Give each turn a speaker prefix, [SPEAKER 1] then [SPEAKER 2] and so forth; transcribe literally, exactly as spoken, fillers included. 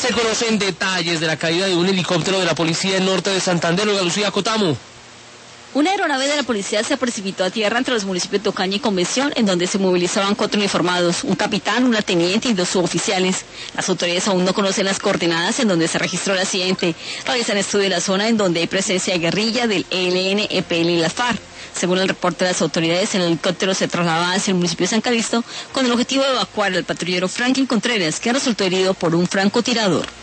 [SPEAKER 1] Se conocen detalles de la caída de un helicóptero de la policía en norte de Santander. Olga Lucía Cotamo.
[SPEAKER 2] Una aeronave de la policía se precipitó a tierra entre los municipios de Ocaña y Convención, en donde se movilizaban cuatro uniformados, un capitán, una teniente y dos suboficiales. Las autoridades aún no conocen las coordenadas en donde se registró el accidente. Realizan estudio de la zona en donde hay presencia de guerrilla del E L N, E P L y las FARC. Según el reporte de las autoridades, el helicóptero se trasladaba hacia el municipio de San Calixto con el objetivo de evacuar al patrullero Franklin Contreras, que resultó herido por un francotirador.